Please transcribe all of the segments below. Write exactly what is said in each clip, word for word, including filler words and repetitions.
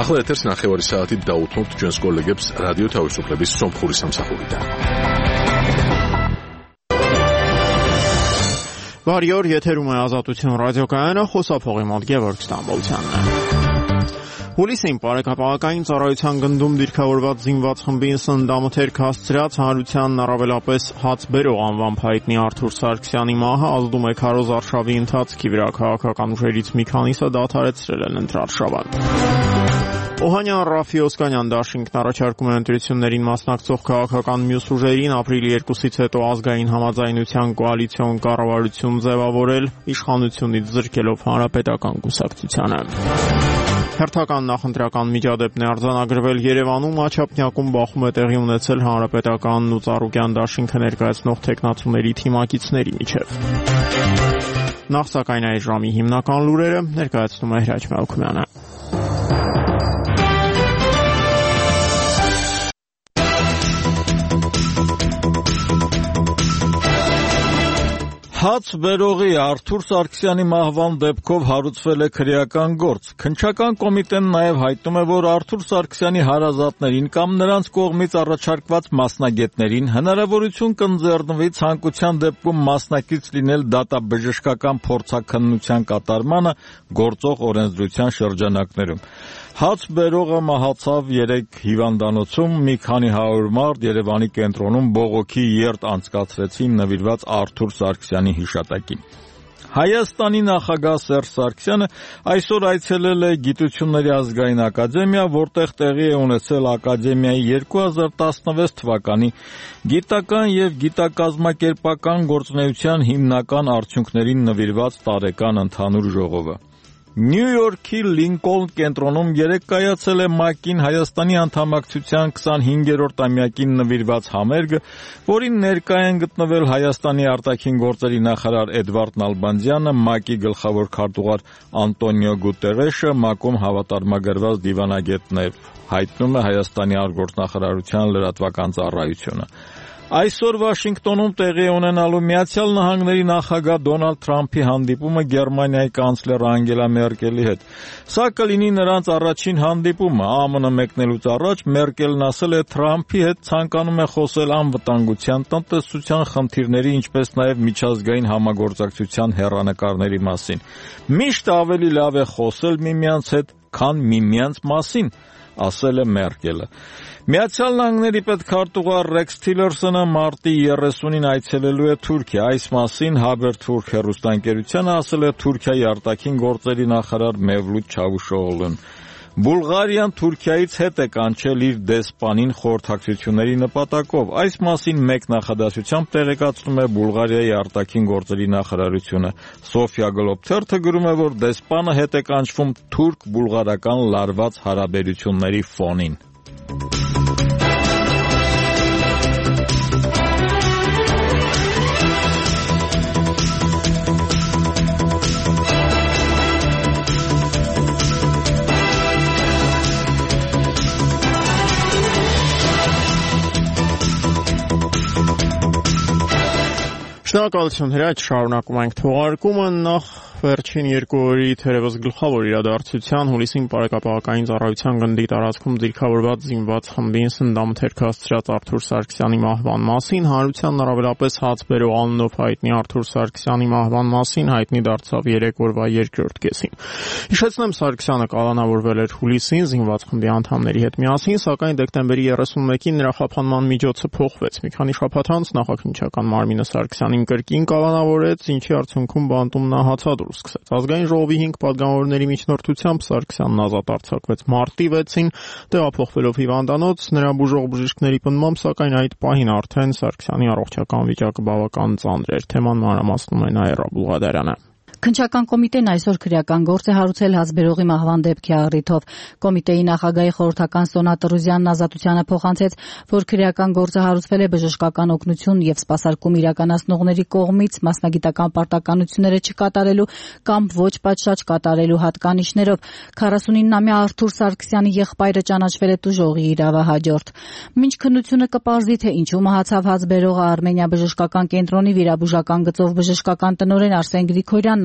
ახლა ეთერს ნახევარი საათით დაუთმობთ ჩვენს კოლეგებს რადიო თავისუფლების სომხური სამსახურიდან. Վարյոր եթերում է ազատություն ռադիոկայանը, խոսափողի մոտ Գևորգ Ստամբոլցյանն է։ Հուլիսին բարեկապահական ծառայության գնդում դիրքավորված զինված խմբին սննդամթերք հասցրած հանրությանն առավելապես հաց բերող անվամբ հայտնի Արթուր Սարգսյանի մահը ազդում է քարոզ արշավի ընթացքի վրա, քաղաքական ուժերից մի քանիսը դադարեցրել են ընտրարշավան։ Օհանյան Ռաֆի Օսկանյան դաշինքն առաջարկում է ընտրություններին մասնակցող քաղաքական մյուս ուժերին ապրիլի երկուսից հետո ազգային համաձայնության կոալիցիոն կառավարություն ձևավորել, իշխանությունից զրկելով հանրապետական կուսակցությանը։ Հերթական նախընտրական միջադեպն է արձանագրվել Երևանում, Աչափնյակում բախում է տեղի ունեցել հանրապետականն ու Ծառուկյան դաշինքը ներկայացնող թեկնածուների թիմակիցների միջև։ Նախ սակայն այս ժամի հիմնական լուրերը ներկայացնում է Հրաչ Մելքումյանը։ Հաց բերողի Արթուր Սարգսյանի մահվան դեպքով հարուցվել է քրեական գործ։ Քննչական կոմիտեն նաև հայտնում է, որ Արթուր Սարգսյանի հարազատներին կամ նրանց կողմից առաջարկված մասնագետներին հնարավորություն կընձեռնվի ցանկության դեպքում մասնակից լինել դատաբժշկական փորձաքննության կատարմանը գործող օրենսդրության շրջանակներում։ Հաց բերողը մահացավ երեկ հիվանդանոցում, մի քանի հարյուր մարդ Երևանի կենտրոնում բողոքի երթ անցկացրեցին նվիրված Արթուր Սարգսյանի հիշատակին։ Հայաստանի նախագահ Սերժ Սարգսյանը այսօր այցելել է Գիտությունների ազգային ակադեմիա, որտեղ տեղի է ունեցել ակադեմիայի երկու հազար տասնվեց թվականի գիտական եւ գիտակազմակերպական գործունեության հիմնական արդյունքներին նվիրված տարեկան ընդհանուր ժողովը։ Նյու Յորքի Լինկոլն կենտրոնում երեկ կայացել է ՄԱԿ-ին Հայաստանի անդամակցության քսանհինգերորդ ամյակին նվիրված համերգը, որին ներկա են գտնվել Հայաստանի արտաքին գործերի նախարար Էդվարդ Նալբանդյանը, ՄԱԿ-ի գլխավոր քարտուղար Անտոնիո Գուտերեշը, ՄԱԿ-ում հավատարմագրված դիվանագետներ, հայտնում է Հայաստանի արտգործնախարարության լրատվական ծառայությունը։ Այսօր Վաշինգտոնում տեղի է ունենալու Միացյալ Նահանգների նախագահ Դոնալդ Թրամփի հանդիպումը Գերմանիայի կանցլեր Անգելա Մերկելի հետ։ Սա կլինի նրանց առաջին հանդիպումը։ ԱՄՆ մեկնելուց առաջ Մերկելն ասել է Թրամփի հետ ցանկանում է խոսել անվտանգության, տնտեսության խնդիրների, ինչպես նաև միջազգային համագործակցության հեռանկարների մասին։ Միշտ ավելի լավ է խոսել միմյանց հետ, քան միմյանց մասին, ասել է Մերկելը։ Միացյալ Նահանգների պետքարտուղար Ռեքս Թիլերսոնը մարտի երեսունին այցելելու է Թուրքիա։ Այս մասին Haberturk հեռուստաընկերությանը ասել է Թուրքիայի արտաքին գործերի նախարար Մևլութ Չավուշօղլուն։ Բուլղարիան Թուրքիայից հետ է կանչել իր դեսպանին խորհրդակցությունների նպատակով։ Այս մասին մեկ նախադասությամբ տեղեկացնում է Բուլղարիայի արտաքին գործերի նախարարությունը։ Սոֆիա Գլոբթերթը գրում է, որ դեսպանը հետ է կանչվում թուրք-բուլղարական լարված հարաբերությունների ֆոնին։ Շնորհակալություն Հրաչ, շարունակում ենք թողարկումը։ Նախ վերջին երկու օրի թերևս գլխավոր իրադարձության հուլիսին բարեկապահական ծառայության գնդի տարածքում դիրքավորված զինված խմբին սննդամթերք հասցրած Արթուր Սարգսյանի մահվան մասին, հանրությանն առավելապես հաց բերող անունով հայտնի Արթուր Սարգսյանի մահվան մասին հայտնի դարձավ երեք օրվա երկրորդ կեսին։ Հիշեցնեմ, Սարգսյանը կալանավորվել էր հուլիսին զինված խմբի անդամների հետ միասին, սակայն դեկտեմբերի երեսունմեկին նրա խափանման միջոցը փոխվեց։ Մի քանի շաբաթ անց նախաքննչական մարմինը Սարգսյանին կրկին կալանավորեց, ինչի արդյունքում բանտում նա հացադուլ սկսեց։ Ազգային ժողովի հինգ պատգամավորների միջնորդությամբ Սարգսյանն ազատ արձակվեց մարտի վեցին, տեղափոխվելով հիվանդանոց, նրա բուժող բժիշկների պնդմամբ, սակայն այդ պահին արդեն Սարգսյանի առողջական վիճակը բավական ծանր էր։ Թեման մանրամասնում է Նաիրա Բուլղադարյանը։ Քննչական կոմիտեն այսօր քրեական գործ է հարուցել հացբերողի մահվան դեպքի առիթով։ Կոմիտեի նախագահի խորհրդական Սոնա Տրուզյանն ազատությանը փոխանցեց, որ քրեական գործը հարուցվել է բժշկական օգնություն եւ սպասարկում իրականացնողների կողմից մասնագիտական պարտականությունները չկատարելու կամ ոչ պատշաճ կատարելու հատկանիշներով։ քառասունինամյա Արթուր Սարգսյանի եղբայրը ճանաչվել է տուժողի իրավահաջորդ։ Մինչ քննությունը կպարզի, թե ինչու մահացավ հացբերողը, Արմենիա բժշկական կենտրոնի վիրաբուժական գծով բժշկական տնօրեն Արսեն Գրիգորյանն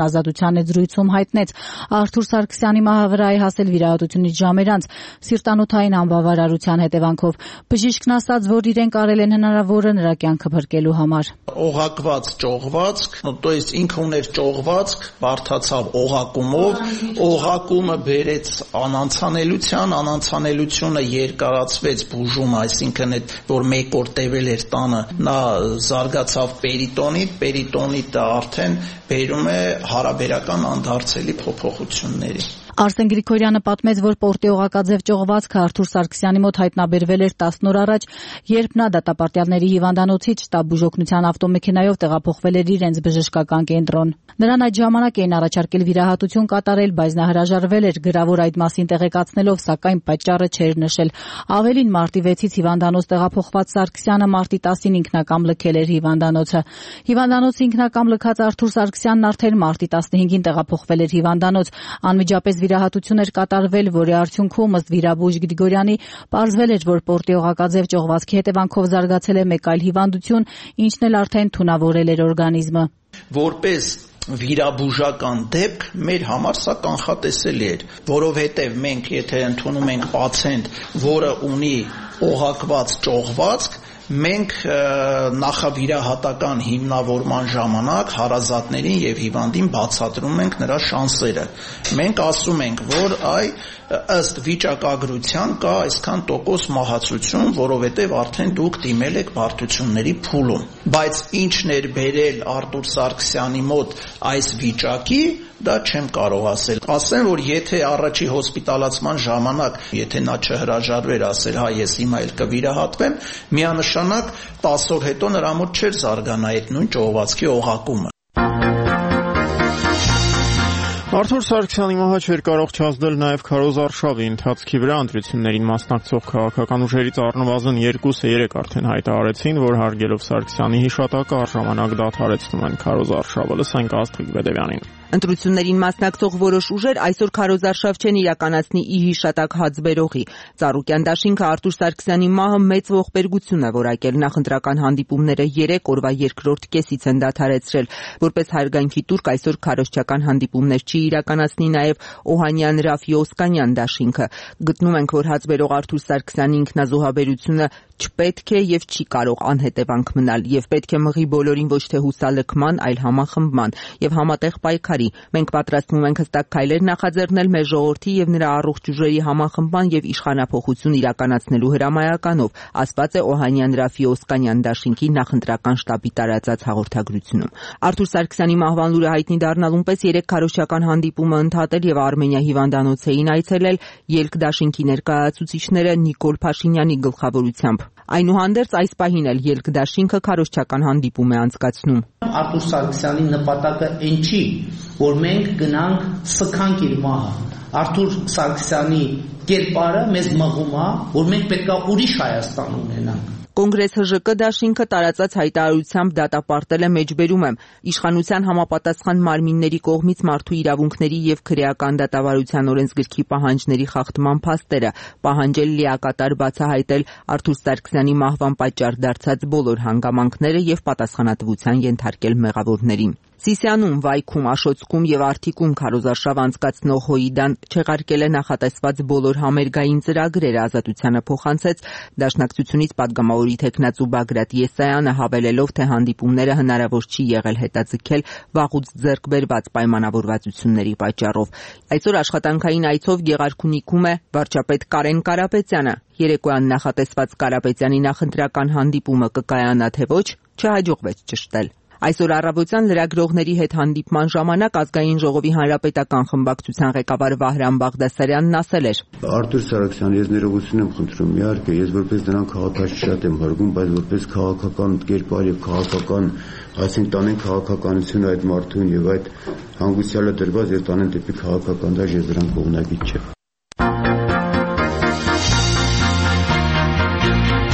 ազատության զրույցում հայտնեց։ Արթուր Սարգսյանի մահը վրա է հասել վիրահատությունից ժամեր անց սիրտանոթային անբավարարության հետևանքով։ Բժիշկն ասաց, որ իրենք արել են հնարավորը նրա կյանքը փրկելու համար։ Օղակված ճողվածք, то есть ինքը ուներ ճողվածք, բարթացավ օղակումով, օղակումը բերեց անանցանելության, անանցանելությունը երկարացվեց բուժումը, այսինքն այդ որ մեկ օր տևել էր տանը, նա զարգացավ պերիտոնիտ, պերիտոնիտը արդեն բերում է հարաբերական անդարձելի փոփոխությունների։ Արսեն Գրիգորյանը պատմեց, որ պորտի օղակաձև ճողվածքը Արթուր Սարգսյանի մոտ հայտնաբերվել էր տասն օր առաջ, երբ նա դատապարտյալների հիվանդանոցից շտաբ բուժօգնության ավտոմեքենայով տեղափոխվել էր իրենց բժշկական կենտրոն։ Նրան այդ ժամանակ էին առաջարկել վիրահատություն կատարել, բայց նա հրաժարվել էր գրավոր այդ մասին տեղեկացնելով, սակայն պատճառը չէր նշել։ Ավելին, մարտի վեցից հիվանդանոց տեղափոխված Սարգսյանը մարտի տասին ինքնակամ լքել էր հիվանդանոցը։ Հիվանդանոցը ինքնակամ լքած Արթուր Սարգսյանն արդեն մարտի տասնհինգին տեղափոխվել էր հիվանդանոց։ Անմիջապես վիրահատություն էր կատարվել, որի արդյունքում ըստ վիրաբույժ Գրիգորյանի պարզվել էր, որ պորտի օղակաձև ճողվածքի հետևանքով զարգացել է մեկ այլ հիվանդություն, ինչն էլ արդեն թունավորել էր օրգանիզմը։ Որպես վիրաբուժական դեպք մեր համար սա կանխատեսելի էր, որովհետև մենք եթե ընդունում ենք պացիենտ, որը ունի օղակված ճողվածք, մենք նախավիրահատական հիմնավորման ժամանակ հարազատներին եւ հիվանդին բացատրում ենք նրա շանսերը։ Մենք ասում ենք, որ այ ըստ վիճակագրության կա այսքան տոկոս մահացություն, որովհետև արդեն դուք դիմել եք բարդությունների փուլում։ Բայց ինչն էր բերել Արթուր Սարգսյանի մոտ այս վիճակի, դա չեմ կարող ասել։ Ասեմ, որ եթե առաջի հոսպիտալացման ժամանակ, եթե նա չհրաժարվեր, ասել, հա, ես հիմա էլ կվիրահատվեմ, միանշանակ տասը օր հետո նրա մոտ չէր զարգանա այդ նույն ճողվածքի օղակումը։ Արթուր Սարգսյանի մահը չէր կարող չազդել նաև քարոզարշավի ընթացքի վրա ընտրություններին մասնակցող քաղաքական ուժերից առնվազն երկուսը երեք արդեն հայտարարեցին, որ հարգելով Սարգսյանի հիշատակը առժամանակ դադարեցնում են քարոզարշավը։ Լսենք Աստղիկ Բեդևյանին։ Ընտրություններին մասնակցող որոշ ուժեր այսօր քարոզարշավ չեն իրականացնի ի հիշատակ հացբերողի։ Ծառուկյան դաշինքը Արթուր Սարգսյանի մահը մեծ ողբերգություն է որակել։ Նախընտրական հանդիպումները երեք օրվա երկրորդ կեսից են դադարեցրել։ Որպես հարգանքի տուրք այսօր քարոզչական հանդիպումներ չի իրականացնի նաև Օհանյան Ռաֆի Օսկանյան դաշինքը։ Գտնում ենք, որ հացբերող Արթուր Սարգսյանի ինքնազոհաբերությունը չպետք է եւ չի կարող անհետևանք մնալ եւ պետք է մղի բոլորին ոչ թե հուսալքման, այլ համախմբման եւ համատեղ պայքարի։ Մենք պատրաստվում ենք հստակ քայլեր նախաձեռնել մեր ժողովրդի եւ նրա առողջ ուժերի համախմբման եւ իշխանափոխություն իրականացնելու հրամայականով, ասված է Օհանյան Ռաֆի Օսկանյան դաշինքի նախընտրական շտաբի տարածած հաղորդագրությունում։ Արթուր Սարգսյանի մահվան լուրը հայտնի դառնալուն պես երեք քարոզչական հանդիպումը ընդհատել եւ Արմենիա հիվանդանոց էին այցելել ելք դաշինքի ներկայացուցիչները Նիկոլ Փաշինյանի գլխավորությամբ։ Այնուհանդերձ այս պահին էլ ելք դաշինքը քարոզչական հանդիպում է անցկացնում։ Արթուր Սարգսյանի նպատակը այն չի, որ մենք գնանք սքանք իր մահը։ Արթուր Սարգսյանի կերպարը մեզ մղում է, որ մենք պետք է ուրիշ Հայաստան ունենանք։ Կոնգրես Հ Ժ Կ դաշինքը տարածած հայտարարությամբ դատապարտել է, մեջբերում է իշխանության համապատասխան մարմինների կողմից մարդու իրավունքների եւ քրեական դատավարության օրենսգրքի պահանջների խախտման փաստերը, պահանջել լիակատար բացահայտել Արթուր Սարգսյանի մահվան պատճառ դարձած բոլոր հանգամանքները եւ պատասխանատվության ենթարկել մեղավորներին։ Սիսիանում, Վայքում, Աշոցքում եւ Արթիկում քարոզարշավ անցկացնող ՀՅԴ-ն չեղարկել է նախատեսված բոլոր համերգային ծրագրերը, ազատությանը փոխանցեց Դաշնակցությունից падգամավորի թեկնածու Բագրատ Եսայանը, հավելելով, թե հանդիպումները հնարավոր չի եղել հետաձգել վաղուց ձեռք բերված պայմանավորվածությունների պատճառով։ Այսօր աշխատանքային այցով Գեղարքունիքում է վարչապետ Կարեն Կարապետյանը։ Երեկոյան նախատեսված Կարապետյանի նախընտրական հանդիպումը կկայանա թե ոչ, չհաջողվեց ճշտել։ Այսօր առավոտյան լրագրողների հետ հանդիպման ժամանակ Ազգային ժողովի հանրապետական խմբակցության ղեկավար Վահրամ Բաղդասարյանն ասել էր. Արթուր Սարգսյան, ես ներողություն եմ խնդրում, իհարկե, ես որպես նրան քաղաքացի շատ եմ հարգում, բայց որպես քաղաքական կերպար եւ քաղաքական, այսինքն տանեն քաղաքականությունը այդ մարդուն եւ այդ հանգուցյալը դրված եւ տանեն դեպի քաղաքական դաշտ, ես դրան կողմնակից չեմ։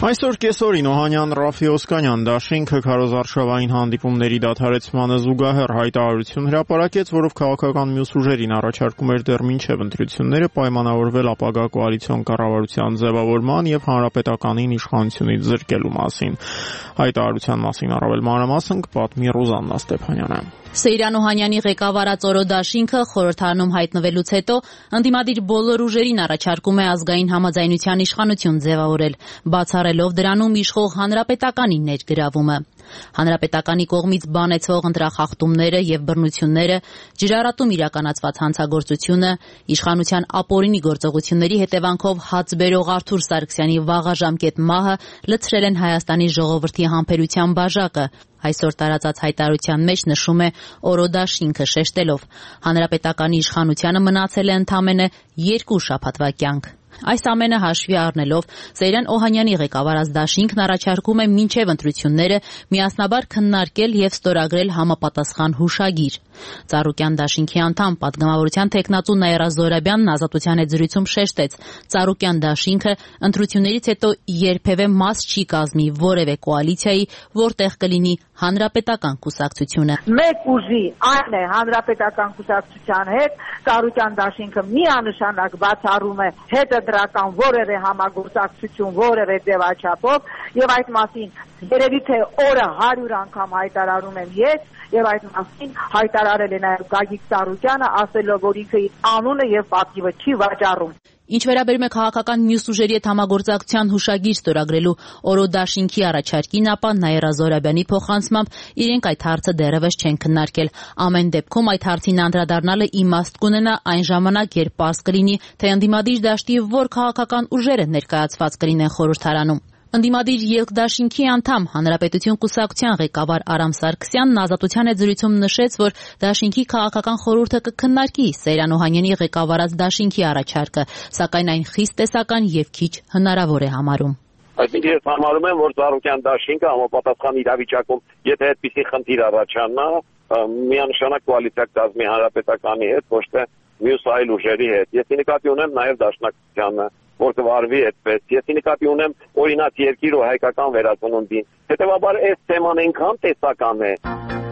Այսօր կեսօրին Օհանյան Ռաֆի Օսկանյան դաշինքը քարոզարշավային հանդիպումների դադարեցմանը զուգահեռ հայտարարություն հրապարակեց, որով քաղաքական մյուս ուժերին առաջարկում էր դեռ մինչև ընտրությունները պայմանավորվել ապագա կոալիցիոն կառավարության ձևավորման եւ հանրապետականին իշխանությունից զրկելու մասին։ Հայտարարության մասին առավել մանրամասն կպատմի Ռուզաննա Ստեփանյանը։ Սեյրան Օհանյանի ղեկավարած օրոդաշինքը խորհրդարանում հայտնվելուց հետո ընդդիմադիր բոլոր ուժերին առաջարկում է ազգային համաձայնության իշխանություն ձևավորել, բացառելով դրանում իշխող հանրապետականի ներգրավումը։ Հանրապետականի կողմից բանեցվող ընտրախախտումները եւ բռնությունները, ջրառատում իրականացված հանցագործությունը, իշխանության ապօրինի գործողությունների հետևանքով հաց բերող Արթուր Սարգսյանի վաղաժամկետ մահը լցրել են Հայաստանի ժողովրդի համբերության բաժակը։ Այսօր տարածած հայտարարության մեջ նշում է օրոդաշինքը շեշտելով. հանրապետականի իշխանությանը մնացել է ընդամենը երկու շաբաթվա կյանք։ Այս ամենը հաշվի առնելով Սեյրան Օհանյանի ղեկավարած դաշինքն առաջարկում է մինչև ընտրությունները միասնաբար քննարկել եւ ստորագրել համապատասխան հուշագիր։ Ծառուկյան դաշինքի անդամ պատգամավորության տեխնացու Նաիրա Զորաբյանն Ազատության հետ զրույցում շեշտեց. Ծառուկյան դաշինքը ընտրություններից հետո երբևէ մաս չի կազմի որևէ կոալիցիայի, որտեղ կլինի հանրապետական կուսակցությունը։ Մեկ ուժի այն է հանրապետական կուսակցության հետ, Ծառուկյան դաշինքը միանշանակ բացառում է հետադրական որևէ համագործակցություն որևէ ձևաչափով եւ այդ մասին երևի թե օրը հարյուր անգամ հայտարարում եմ ես եւ այդ մասին հայտարարել է նաեւ Գագիկ Ծառուկյանը, ասելով որ ինքը իր անունը եւ պատիվը չի վաճառում։ Ինչ վերաբերում է քաղաքական մյուս ուժերի հետ համագործակցության հուշագիր ստորագրելու օրոդաշինքի առաջարկին, ապա Նաիրա Զորաբյանի փոխանցմամբ իրենք այդ հարցը դեռևս չեն քննարկել։ Ամեն դեպքում այդ հարցին անդրադառնալը իմաստ կունենա այն ժամանակ, երբ պարզ կլինի, թե ընդդիմադիր դաշտի որ քաղաքական ուժերը ներկայացված կլինեն խորհրդարանում։ Ընդդիմադիր Ելք-դաշինքի անդամ Հանրապետություն կուսակցության ղեկավար Արամ Սարգսյանն Ազատության հետ զրույցում նշեց, որ դաշինքի քաղաքական խորհուրդը կքննարկի Սեյրան Օհանյանի ղեկավարած դաշինքի առաջարկը, սակայն այն խիստ տեսական եւ քիչ հնարավոր է համարում։ Այսինքն ես համարում եմ, որ Ծառուկյան դաշինքը համապատասխան իրավիճակում, եթե այդպիսի խնդիր առաջանա, միանշանակ կոալիցիա կազմի հանրապետականի հետ, ոչ թե մյուս այլ ուժերի հետ։ Ես նկատի ունեմ նաեւ դաշնակցությանը, որ կվարվի այդպես։ Ես նկատի ունեմ օրինակ երկիր ու հայկական վերածնունդին։ Հետևաբար այս թեման այնքան տեսական է։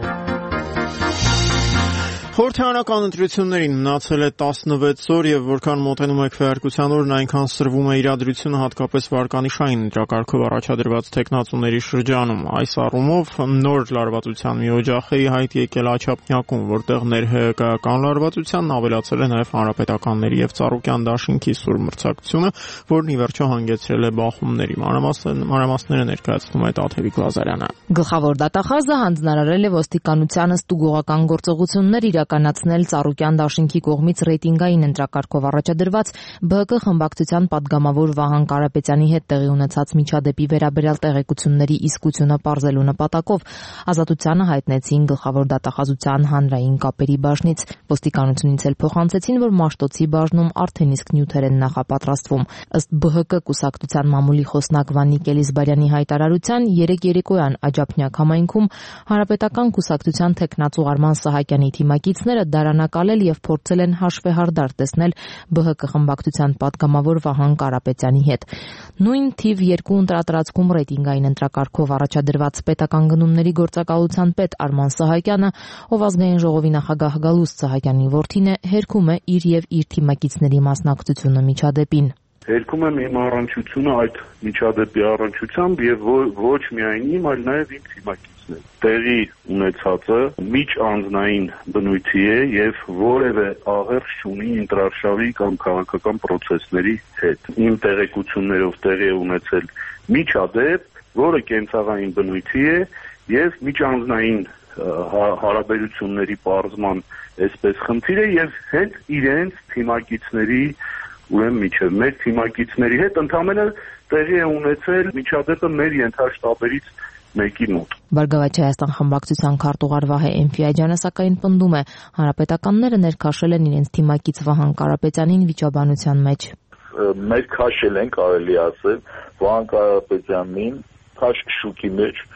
Խորհրդարանական ընտրություններին մնացել է տասնվեց օր եւ որքան մոտենում է քվեարկության օրն, այնքան սրվում է իրադրությունը հատկապես վարկանիշային ընտրակարգով առաջադրված տեխնացուների շրջանում։ Այս առումով նոր լարվածության մի օջախ է հայտ եկել Աչափնյակում, որտեղ ներհայական լարվածությանն ավելացել է նաեւ հանրապետականների եւ Ծառուկյան դաշինքի սուր մրցակցությունը, որն ի վերջո հանգեցրել է բախումների։ Մանրամասները ներկայացնում է Տաթևիկ Լազարյանը։ Գլխավոր դատախազը հանձնարարել է ոստիկանությանը ստուգողական գործողություններ իրականացնել Ծառուկյան դաշինքի կողմից ռեյտինգային ընտրակարգով առաջադրված ԲՀԿ խմբակցության падգամավոր Վահան Կարապետյանի հետ տեղի ունեցած միջադեպի վերաբերյալ տեղեկությունների իսկությունը պարզելու նպատակով Ազատությանը հայտնեցին գլխավոր դատախազության հանրային կապերի բաժնից։ Ոստիկանությունից էլ փոխանցեցին, որ Մաշտոցի բաժնում արդեն իսկ նյութեր են նախապատրաստվում։ Ըստ ԲՀԿ կուսակցության մամուլի խոսնակ Վանիկ Էլիզբարյանի հայտարարության, երեկ երեկոյան Աջափնյակ համայնքում հանրապետական կուսակցության տեխնացու Արման Սահակյանի թիմակիցները դարանակալել եւ փորձել են հաշվեհարդար տեսնել ԲՀԿ խմբակցության падգամավոր Վահան Կարապետյանի հետ։ Նույն թիվ երկու ընտրատարածքում ռեյտինգային ընտրակարգով առաջադրված պետական գնումների գործակալության պետ Արման Սահակյանը, ով ազգային ժողովի նախագահ Գալուստ Սահակյանի որդին է, հերքում է իր եւ իր թիմակիցների մասնակցությունը միջադեպին։ Հերքում եմ իմ առնչությունը այդ միջադեպի առնչությամբ եւ ոչ միայն իմ, այլ նաեւ իմ թիմակիցներ։ Տեղի ունեցածը միջանձնային բնույթի է եւ որևէ աղերս չունի ինտրարշավի կամ քաղաքական process-ների հետ։ Իմ տեղեկություններով տեղի է ունեցել միջադեպ, որը կենցաղային բնույթի է եւ միջանձնային հարաբերությունների պարզման այսպես խնդիր է եւ հենց իրենց թիմակիցների ուրեմն միջև մեր թիմակիցների հետ ընդհանրապես տեղի է ունեցել միջադեպը մեր ենթաշտաբերից մեկի մոտ։ Բարգավաճ Հայաստան խմբակցության քարտուղար Վահե Էնֆիաջյանը սակայն պնդում է, հանրապետականները ներքաշել են իրենց թիմակից Վահան Կարապետյանին վիճաբանության մեջ։ Մեր քաշել են, կարելի ասել, Վահան Կարապետյանին քաշ շուկի մեջ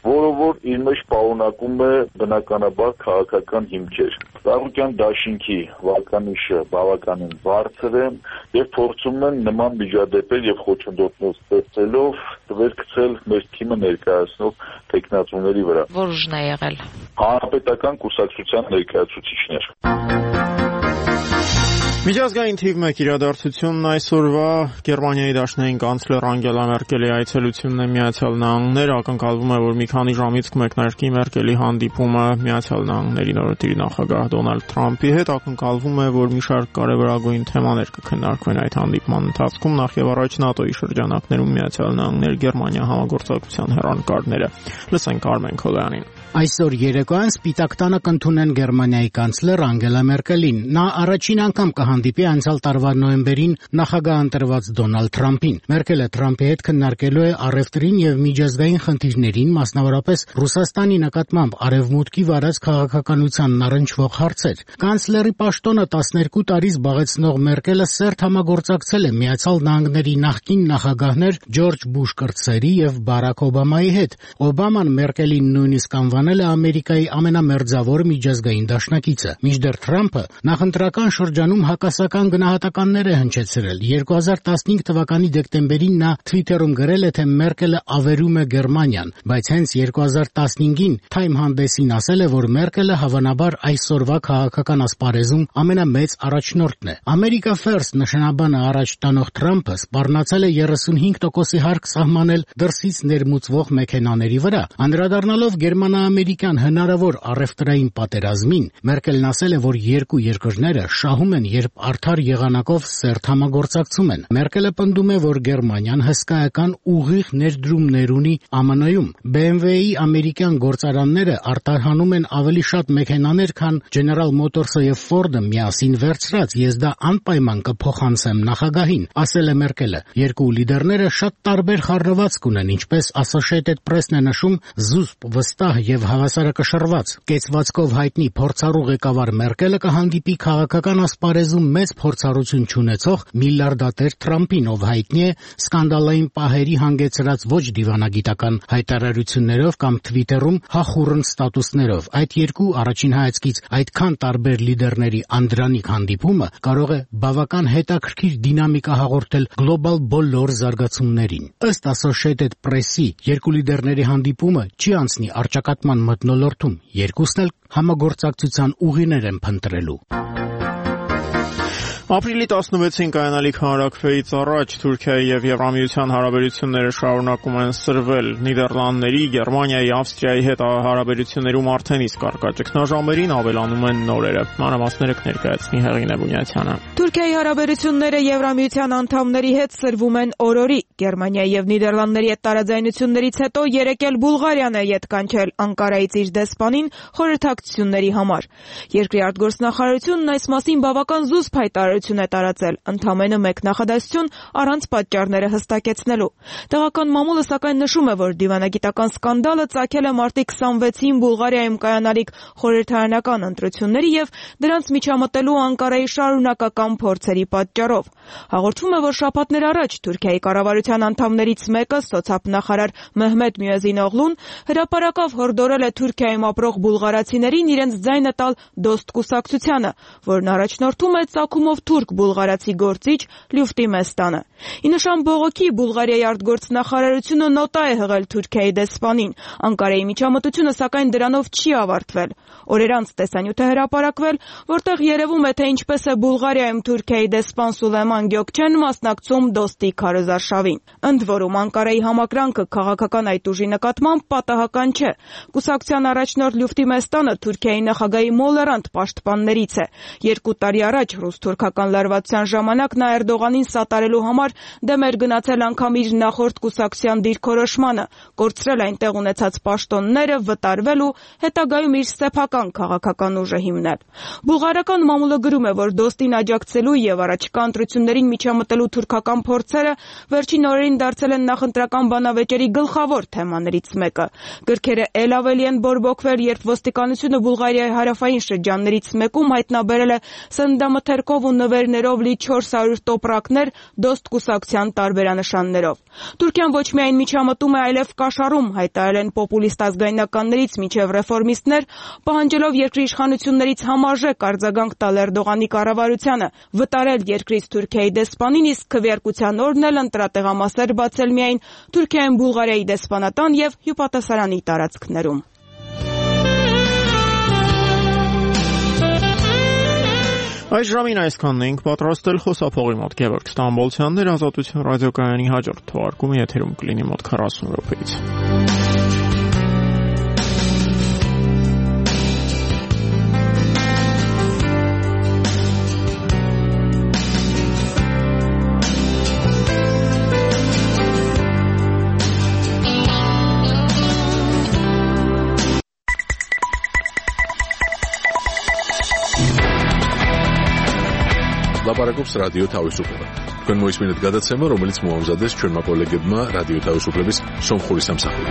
որը որ իր մեջ պարունակում է բնականաբար քաղաքական հիմքեր։ Ծառուկյան դաշինքի վարկանիշը բավականին բարձր է եւ փորձում են նման միջադեպեր եւ խոչընդոտներ ստեղծելով տվեր գցել մեր թիմը ներկայացնող տեխնացուների վրա։ Որ ուժն է եղել։ Հանրապետական կուսակցության ներկայացուցիչներ։ Միջազգային թիվ մեկ իրադարձությունն այսօրվա Գերմանիայի դաշնային կանցլեր Անգելա Մերկելի այցելությունն է Միացյալ Նահանգներ, ակնկալվում է, որ մի քանի ժամից կմեկնարկի Մերկելի հանդիպումը Միացյալ Նահանգների նորընտիր նախագահ Դոնալդ Թրամփի հետ, ակնկալվում է, որ մի շարք կարևորագույն թեմաներ կքննարկվեն այդ հանդիպման ընթացքում, նախ եւ առաջ ՆԱՏՕ-ի շրջանակներում Միացյալ Նահանգներ Գերմանիա համագործակցության հեռանկարները։ Լսենք Արմեն Քոլյանին։ Այսօր երեկոյան Սպիտակ տանը կընդունեն Գերմանիայի կանցլեր Անգելա Մերկելին։ Նա առաջին անգամ կհանդիպի անցյալ տարվա նոյեմբերին նախագահ ընտրված Դոնալդ Թրամփին։ Մերկելը Թրամփի հետ քննարկելու է առևտրին եւ միջազգային խնդիրներին, մասնավորապես Ռուսաստանի նկատմամբ արևմուտքի վարած քաղաքականությանն առնչվող հարցեր։ Կանցլերի պաշտոնը տասներկու տարի զբաղեցնող Մերկելը սերտ համագործակցել է Միացյալ Նահանգների նախկին նախագահներ Ջորջ Բուշ կրտսերի եւ Բարակ Օբամայի հետ։ Օբաման Մերկելին նույնիսկ անվանել է Ամերիկայի ամենամերձավոր միջազգային դաշնակիցը։ Մինչդեռ Թրամփը նախընտրական շրջանում հակասական գնահատականներ է հնչեցրել։ երկու հազար տասնհինգ թվականի դեկտեմբերին նա Twitter-ում գրել է, թե Մերկելը ավերում է Գերմանիան, բայց հենց երկու հազար տասնհինգին Time հանդեսին ասել է, որ Մերկելը հավանաբար այսօրվա քաղաքական ասպարեզում ամենամեծ առաջնորդն է։ America First նշանաբանը առաջ տանող Թրամփը սպառնացել է երեսունհինգ տոկոսի հարկ սահմանել դրսից ներմուծվող մեքենաների վրա։ Անդրադառնալով գերմանա-ամերիկյան հնարավոր առևտրային պատերազմին, Մերկելն ասել է, որ երկու երկրները շահում են, երբ արդար եղանակով սերտ համագործակցում են։ Մերկելը պնդում է, որ Գերմանիան հսկայական ուղիղ ներդրումներ ունի Է Մ Ն-ում։ B M W-ի ամերիկյան գործարանները արտահանում են ավելի շատ մեքենաներ, քան General Motors-ը եւ Ford-ը միասին վերցրած, ես դա անպայման կփոխանցեմ նախագահին, ասել է Մերկելը։ Երկու լիդերները շատ տարբեր խառնվածք ունեն, ինչպես Associated Press-ն է նշում, զուսպ, վստահ եւ հավասարակշռված։ Կեցվածքով հայտնի փորձառու ղեկավար Մերկելը կհանդիպի քաղաքական ասպարեզում մեծ փորձառություն չունեցող միլիարդատեր Թրամփին, ով հայտնի է սկանդալային պահերի հանգեցրած ոչ դիվանագիտական հայտարարություններով կամ Twitter-ում հախուռն ստատուսներով։ Այդ երկու առաջին հայացքից այդքան տարբեր լիդերների անդրանիկ հանդիպումը կարող է բավական հետաքրքիր դինամիկա հաղորդել գլոբալ բոլոր զարգացումներին։ Ըստ Associated Press-ի, երկու լիդերների հանդիպումը չի անցնի առճակատման մթնոլորտում, երկուսն էլ համագործակցության ուղիներ են փնտրելու։ Ապրիլի տասնվեցին կայանալիք հանրաքվեից առաջ Թուրքիայի եւ Եվրամիության հարաբերությունները շարունակում են սրվել։ Նիդերլանդների, Գերմանիայի, Ավստրիայի հետ հարաբերություններում արդեն իսկ առկա ճգնաժամերին ավելանում են նորերը։ Մանրամասները կներկայացնի Հեղինե Բունյացյանը։ Թուրքիայի հարաբերությունները Եվրամիության անդամների հետ սրվում են օրորի։ Գերմանիայի եւ Նիդերլանդների հետ տարաձայնություններից հետո երեկ էլ Բուլղարիան է ետ կանչել Անկարայից իր դեսպանին խորհրդակցությունների համար։ Երկրի արտգործնախարարությունն այս մասին բավական զուսպ հայտարարություն է տարածել, ընդամենը մեկ նախադասություն առանց պատճառները հստակեցնելու։ Տեղական մամուլը սակայն նշում է, որ դիվանագիտական սկանդալը ծագել է մարտի քսանվեցին Բուլղարիայում կայանալիք խորհրդարանական ընտրությունների եւ դրանց միջամտելու Անկարայի շարունակական փորձերի պատճառով։ Հաղորդվում է, որ շաբաթներ առաջ Թուրքիայի կառավարության անդամներից մեկը, սոցիալ-նախարար Մեհմեդ Մյուեզին-օղլուն, հրապարակավ հորդորել է Թուրքիայում ապրող բուլղարացիներին իրենց ձայնը տալ դոստ կուսակցությանը, որն առաջնորդում է ծագումով թուրք բուլղարացի գործիչ Լյուֆտի Մեստանը։ Ի նշան բողոքի Բուլղարիայի արտգործնախարարությունը նոտա է հղել Թուրքիայի դեսպանին։ Անկարայի միջամտությունը սակայն դրանով չի ավարտվել։ Օրեր անց տեսանյութ է հրապարակվել, որտեղ երևում է, թե ինչպես է Բուլղարիայում Թուրքիայի դեսպան Սուլեյման Գյոքչեն մասնակցում դոստի քարոզարշավին։ Ընդ որում Անկարայի համակրանքը քաղաքական այդ ուժի նկատմամբ պատահական չէ։ Կուսակցության առաջնորդ Լյուֆտի Մեստանը Թուրքիայի նախագահի մոլերանտ պաշտպաններից է։ Երկու տարի առաջ ռուս-թուրքական լարվածության ժամանակ նա Էրդողանին սատարելու համար դեմ էր գնացել անգամ իր նախորդ կուսակցության դիրքորոշմանը, կորցրել այնտեղ ունեցած պաշտոնները, վտարվել ու հետագայում իր սեփական քաղաքական ուժը հիմնել։ Բուլղարական մամուլը գրում է, որ դոստին աջակցելու եւ առաջիկա ընտրություններին միջամտելու թուրքական փորձերը վերջին վերջին օրերին դարձել են նախընտրական բանավեճերի գլխավոր թեմաներից մեկը։ Գրքերը ել ավելի են բորբոքվել, երբ ոստիկանությունը Բուլղարիայի հարավային շրջաններից մեկում հայտնաբերել է սննդամթերքով ու նվերներով լի չորս հարյուր տոպրակներ դոստ կուսակցության տարբերանշաններով։ Թուրքիան ոչ միայն միջամտում է, այլև կաշառում, հայտարարել են պոպուլիստ ազգայնականներից մինչև ռեֆորմիստներ, պահանջելով երկրի իշխանություններից համարժեք արձագանք տալ Էրդողանի կառավարությանը, վտարել երկրից Թուրքիայի դեսպանին, իսկ քվեարկության օրն էլ ընտրատեղամասեր բացել միայն Թուրքիայում Բուլղարիայի դեսպանատան եւ հյուպատասարանի տարածքներում։ Այս ժամին այսքանն էինք պատրաստել խոսափողի մոտ Գևորգ Ստամբոլցյանն էր, Ազատություն ռադիոկայանի հաջորդ թողարկումը եթերում կլինի մոտ քառասուն րոպեից։ Լապարակობს ռադիո თავისუფლება. Თქვენ მოისმინეთ გადაცემა, რომელიც მოამზადეს ჩვენმა კოლეგებმა რადიო თავისუფლების სომხური სამსახური.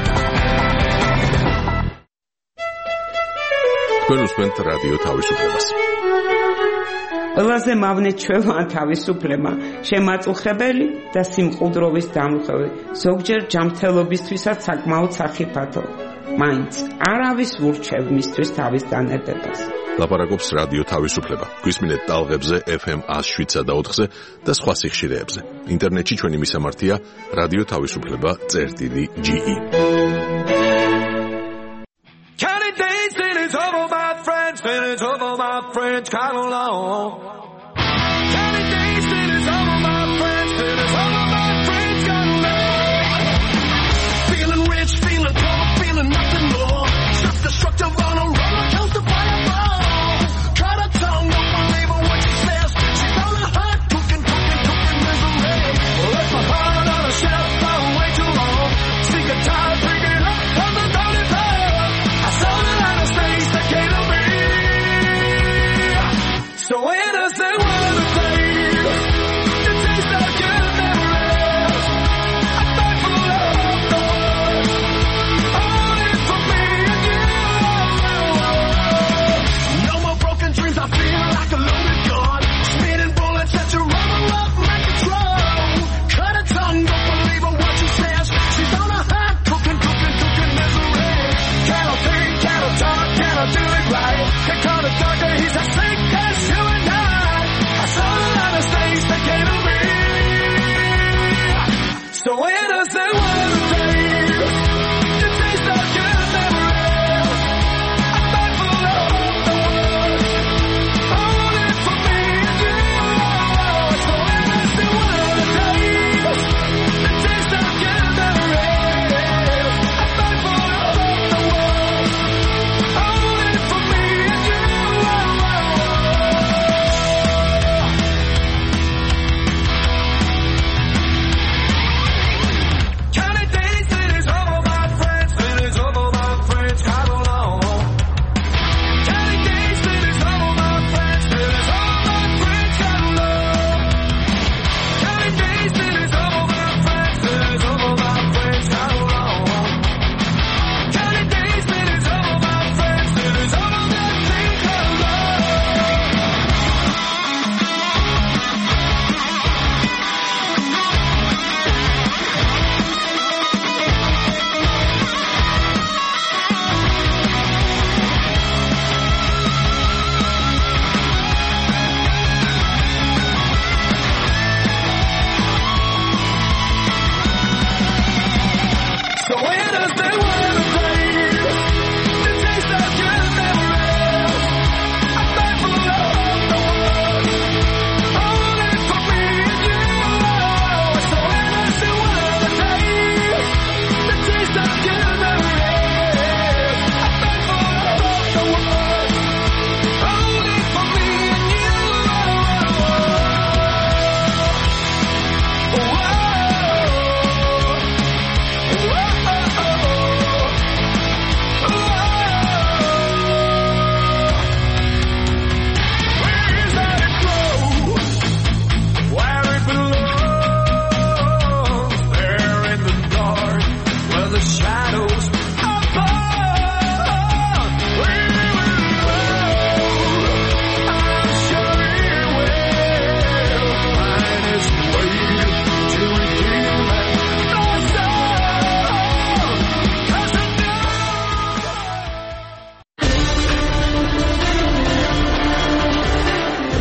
თქვენ უსმენთ რადიო თავისუფლებას. ყველაზე მავნე ჩვეულა თავისუფლება, შემაწუხებელი და სიმყუდროვის დამხევი, ზოგჯერ ჯანმრთელობისთვისაც საკმაოდ სახიფათო. მაინც არავის ურჩევ მისთვის თავის დანებებას. ლაპარაკობს რადიო თავისუფლება. გვისმინეთ ტალღებზე ეფ ემ one oh seven და ოთხზე და სხვა სიხშირეებზე. ინტერნეტში ჩვენი მისამართია რადიო თავისუფლება წერტილი ჯი ი. Counting days till it's over, my friends, till it's over, my friends, come along. Counting days till it's over, my friends, till it's over, my friends, come along. Feeling rich, feeling poor, feeling nothing more. Self-destructive on a roller coaster fireball. Cut her tongue, don't believe her what she says. She's on her heart, cooking, cooking, cooking misery. Left my heart on a shelf for way too long. Sick and tired, drinking up on the dirty path. I saw the light of space that came to me. So innocent were the days. The days that could never rest. I fight for love, the world. Only for me and you. No more broken dreams, I feel like a loaded gun. Spinning bullets at your rubber up my control. Cut her tongue, don't believe her what she says. She's on a high, cooking, cooking, cooking misery. Cannot think, cannot talk, cannot do it right. They call the doctor, he's as sick as you and I. I saw a lot of things that came to me. So innocent were the days. The days that could never end. I fight for love, the world. Only for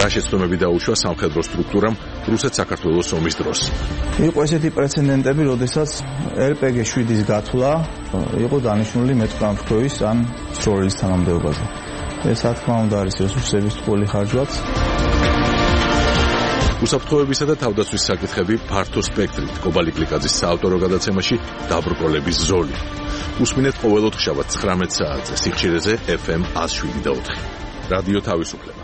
რა შეცდომები დაუშვა სამხედრო სტრუქტურამ რუსეთ-საქართველოს ომის დროს. იყო ესეთი პრეცედენტები, როდესაც ელ პე გი შვიდის გათვლა იყო დანიშნული მეტყამფრქვევის ან სროლის თანამდებობაზე. ეს რა თქმა უნდა არის რესურსების ტყუილი ხარჯვაც. უსაფრთხოებისა და თავდაცვის საკითხები ფართო სპექტრით კობალი კლიკაძის საავტორო გადაცემაში დაბრკოლების ზოლი. უსმინეთ ყოველ ოთხშაბათს ცხრამეტ საათზე სიხშირეზე ეფ ემ ათს შვიდი და ოთხი. რადიო თავისუფლება.